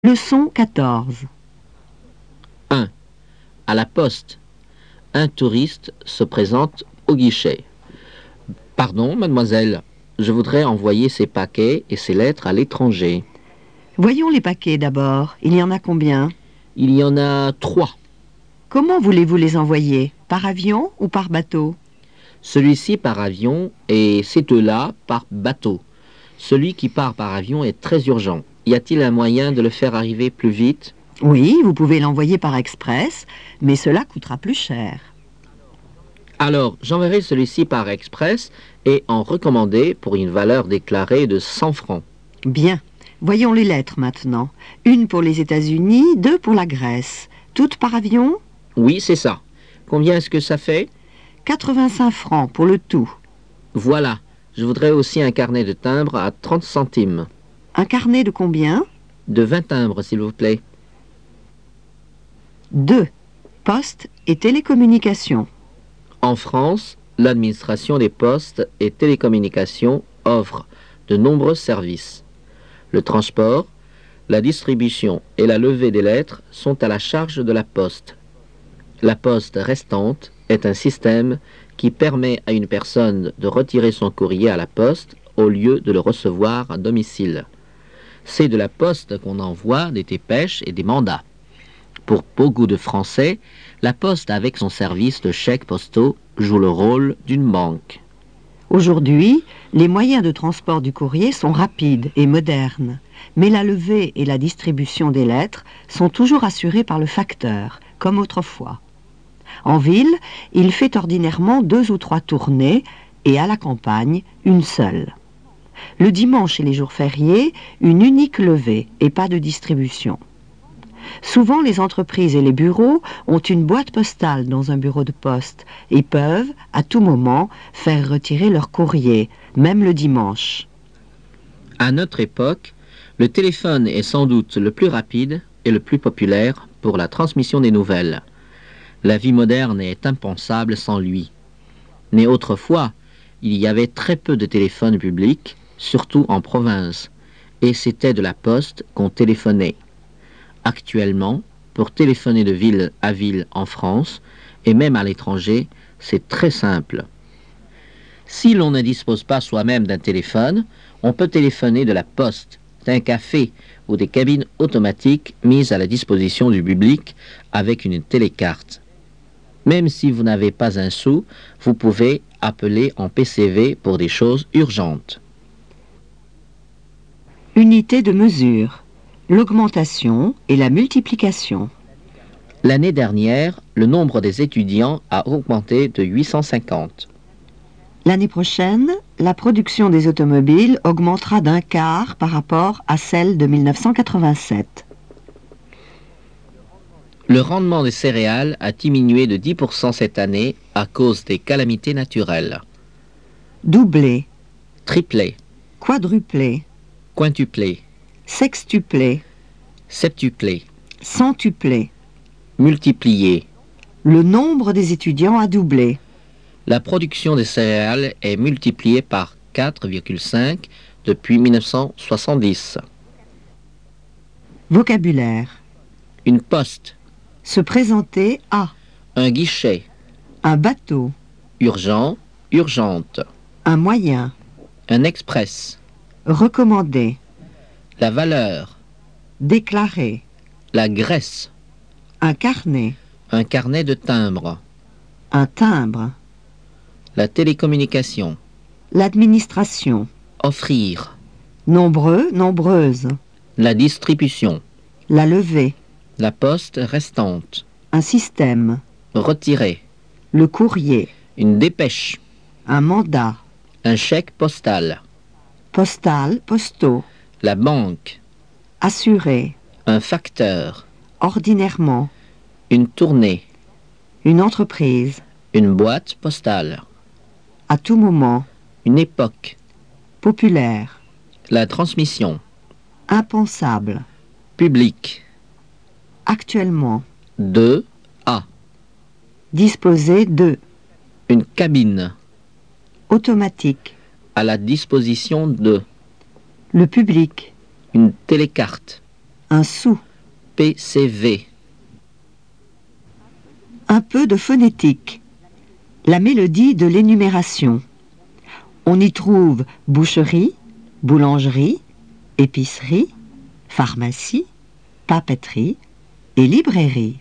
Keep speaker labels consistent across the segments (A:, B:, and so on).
A: Leçon 14.
B: 1. À la poste, un touriste se présente au guichet. Pardon, mademoiselle, je voudrais envoyer ces paquets et ces lettres à l'étranger.
A: Voyons les paquets d'abord. Il y en a combien?
B: Il y en a 3.
A: Comment voulez-vous les envoyer? Par avion ou par bateau?
B: Celui-ci par avion et ces deux-là par bateau. Celui qui part par avion est très urgent. Y a-t-il un moyen de le faire arriver plus vite?
A: Oui, vous pouvez l'envoyer par express, mais cela coûtera plus cher.
B: Alors, j'enverrai celui-ci par express et en recommandé pour une valeur déclarée de 100 francs.
A: Bien. Voyons les lettres maintenant. Une pour les États-Unis, deux pour la Grèce. Toutes par avion?
B: Oui, c'est ça. Combien est-ce que ça fait?
A: 85 francs pour le tout.
B: Voilà. Je voudrais aussi un carnet de timbres à 30 centimes.
A: Un carnet de combien?
B: De 20 timbres, s'il vous plaît.
A: 2. Poste et télécommunications.
B: En France, l'administration des postes et télécommunications offre de nombreux services. Le transport, la distribution et la levée des lettres sont à la charge de la poste. La poste restante est un système qui permet à une personne de retirer son courrier à la poste au lieu de le recevoir à domicile. C'est de la poste qu'on envoie des dépêches et des mandats. Pour beaucoup de Français, la poste avec son service de chèques postaux joue le rôle d'une banque.
A: Aujourd'hui, les moyens de transport du courrier sont rapides et modernes, mais la levée et la distribution des lettres sont toujours assurées par le facteur, comme autrefois. En ville, il fait ordinairement 2 ou 3 tournées et à la campagne, une seule. Le dimanche et les jours fériés, une unique levée et pas de distribution. Souvent, les entreprises et les bureaux ont une boîte postale dans un bureau de poste et peuvent, à tout moment, faire retirer leur courrier, même le dimanche.
B: À notre époque, le téléphone est sans doute le plus rapide et le plus populaire pour la transmission des nouvelles. La vie moderne est impensable sans lui. Mais autrefois, il y avait très peu de téléphones publics, surtout en province, et c'était de la poste qu'on téléphonait. Actuellement, pour téléphoner de ville à ville en France, et même à l'étranger, c'est très simple. Si l'on ne dispose pas soi-même d'un téléphone, on peut téléphoner de la poste, d'un café ou des cabines automatiques mises à la disposition du public avec une télécarte. Même si vous n'avez pas un sou, vous pouvez appeler en PCV pour des choses urgentes.
A: Unité de mesure, l'augmentation et la multiplication.
B: L'année dernière, le nombre des étudiants a augmenté de 850.
A: L'année prochaine, la production des automobiles augmentera d'un quart par rapport à celle de 1987.
B: Le rendement des céréales a diminué de 10% cette année à cause des calamités naturelles.
A: Doublé,
B: Triplé,
A: quadruplé,
B: quintuplé,
A: sextuplé,
B: septuplé,
A: centuplé.
B: multiplié.
A: Le nombre des étudiants a doublé.
B: La production des céréales est multipliée par 4,5 depuis 1970.
A: Vocabulaire.
B: Une poste,
A: Se présenter à.
B: un guichet,
A: Un bateau.
B: urgent, urgente,
A: Un moyen.
B: un express,
A: Recommander.
B: la valeur,
A: Déclarer.
B: la graisse,
A: Un carnet.
B: un carnet de timbres,
A: Un timbre.
B: la télécommunication,
A: L'administration.
B: offrir,
A: Nombreux, nombreuses.
B: la distribution,
A: La levée.
B: la poste restante,
A: Un système.
B: retirer,
A: Le courrier.
B: une dépêche,
A: Un mandat.
B: un chèque postal,
A: Postal, postaux.
B: la banque,
A: Assurer.
B: un facteur,
A: Ordinairement.
B: une tournée,
A: Une entreprise.
B: une boîte postale,
A: À tout moment.
B: une époque,
A: Populaire.
B: la transmission,
A: Impensable.
B: public,
A: Actuellement.
B: de, à,
A: Disposer de.
B: une cabine,
A: Automatique.
B: à la disposition de,
A: Le public.
B: une télécarte,
A: Un sou.
B: PCV.
A: Un peu de phonétique. La mélodie de l'énumération. On y trouve boucherie, boulangerie, épicerie, pharmacie, papeterie et librairie.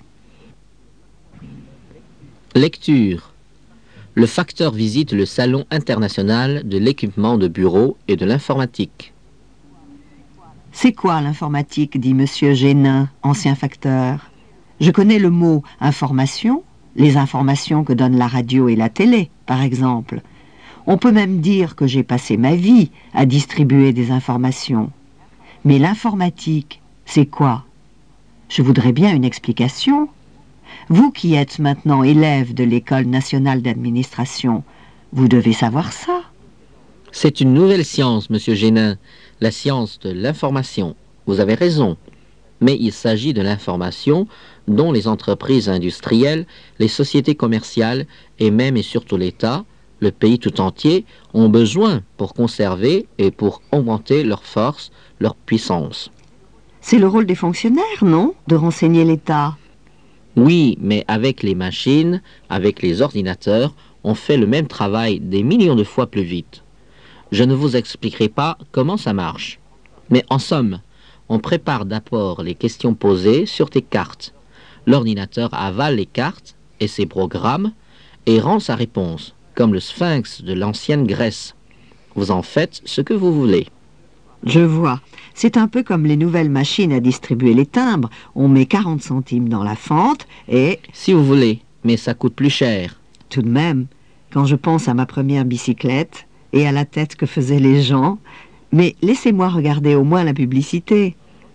B: Lecture. Le facteur visite le Salon international de l'équipement de bureau et de l'informatique.
A: C'est quoi l'informatique, dit Monsieur Génin, ancien facteur. Je connais le mot information, les informations que donnent la radio et la télé, par exemple. On peut même dire que j'ai passé ma vie à distribuer des informations. Mais l'informatique, c'est quoi? Je voudrais bien une explication. Vous qui êtes maintenant élève de l'École nationale d'administration, vous devez savoir ça.
B: C'est une nouvelle science, Monsieur Génin, la science de l'information. Vous avez raison. Mais il s'agit de l'information dont les entreprises industrielles, les sociétés commerciales et même et surtout l'État, le pays tout entier, ont besoin pour conserver et pour augmenter leur force, leur puissance.
A: C'est le rôle des fonctionnaires, non? De renseigner l'État.
B: Oui, mais avec les machines, avec les ordinateurs, on fait le même travail des millions de fois plus vite. Je ne vous expliquerai pas comment ça marche. Mais en somme, on prépare d'abord les questions posées sur des cartes. L'ordinateur avale les cartes et ses programmes et rend sa réponse, comme le sphinx de l'ancienne Grèce. Vous en faites ce que vous voulez.
A: Je vois. C'est un peu comme les nouvelles machines à distribuer les timbres. On met 40 centimes dans la fente et...
B: Si vous voulez, mais ça coûte plus cher.
A: Tout de même, quand je pense à ma première bicyclette et à la tête que faisaient les gens... Mais laissez-moi regarder au moins la publicité.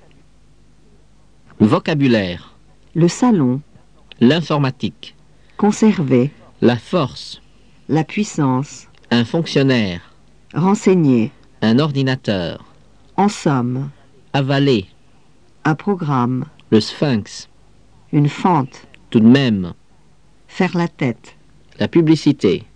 B: Vocabulaire.
A: Le salon.
B: L'informatique.
A: Conserver.
B: La force.
A: La puissance.
B: Un fonctionnaire.
A: Renseigner.
B: Un ordinateur.
A: En somme.
B: Avaler.
A: Un programme.
B: Le sphinx.
A: Une fente.
B: Tout de même.
A: Faire la tête.
B: La publicité.